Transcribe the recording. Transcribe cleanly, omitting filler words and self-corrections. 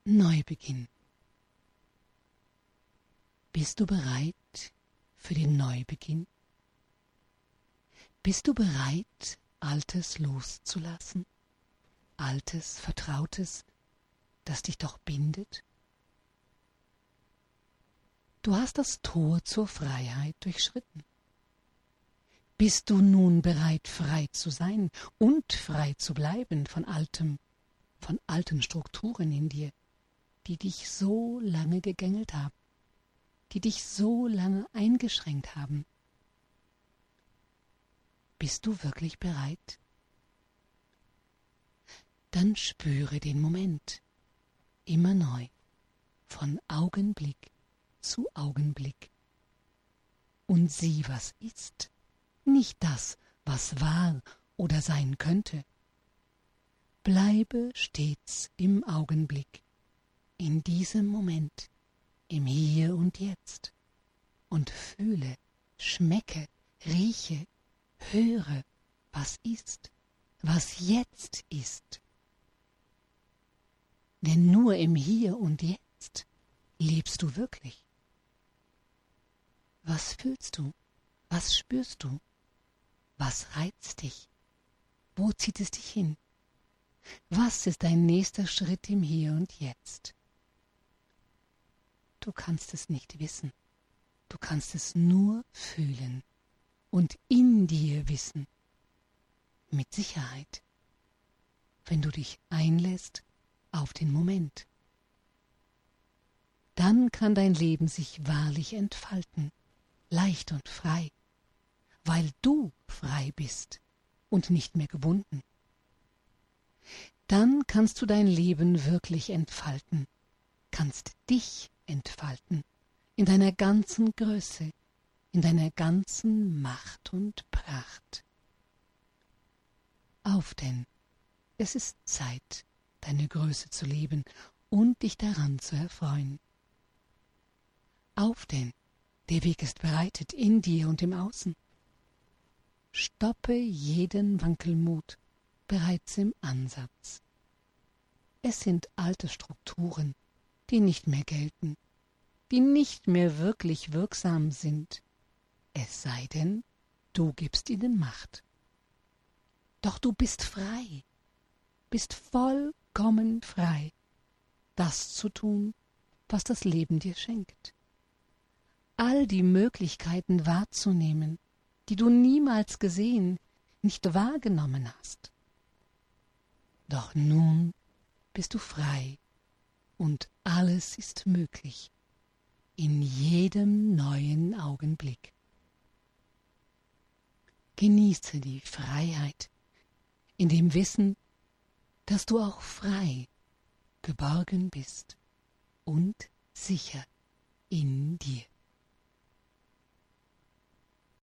Neubeginn. Bist du bereit für den Neubeginn? Bist du bereit, Altes loszulassen? Altes, Vertrautes, das dich doch bindet? Du hast das Tor zur Freiheit durchschritten. Bist du nun bereit, frei zu sein und frei zu bleiben von alten Strukturen in dir, die dich so lange gegängelt haben, die dich so lange eingeschränkt haben? Bist du wirklich bereit? Dann spüre den Moment immer neu, von Augenblick zu Augenblick. Und sieh, was ist, nicht das, was war oder sein könnte. Bleibe stets im Augenblick, in diesem Moment, im Hier und Jetzt, und fühle, schmecke, rieche, höre, was ist, was jetzt ist. Denn nur im Hier und Jetzt lebst du wirklich. Was fühlst du? Was spürst du? Was reizt dich? Wo zieht es dich hin? Was ist dein nächster Schritt im Hier und Jetzt? Du kannst es nicht wissen. Du kannst es nur fühlen und in dir wissen. Mit Sicherheit, wenn du dich einlässt auf den Moment. Dann kann dein Leben sich wahrlich entfalten, leicht und frei, weil du frei bist und nicht mehr gebunden. Dann kannst du dein Leben wirklich entfalten, kannst dich entfalten, in deiner ganzen Größe, in deiner ganzen Macht und Pracht. Auf denn, es ist Zeit, deine Größe zu leben und dich daran zu erfreuen. Auf denn, der Weg ist bereitet in dir und im Außen. Stoppe jeden Wankelmut bereits im Ansatz. Es sind alte Strukturen, die nicht mehr gelten, die nicht mehr wirklich wirksam sind, es sei denn, du gibst ihnen Macht. Doch du bist frei, bist vollkommen frei, das zu tun, was das Leben dir schenkt. All die Möglichkeiten wahrzunehmen, die du niemals gesehen, nicht wahrgenommen hast. Doch nun bist du frei und alles ist möglich, in jedem neuen Augenblick. Genieße die Freiheit in dem Wissen, dass du auch frei, geborgen bist und sicher in dir.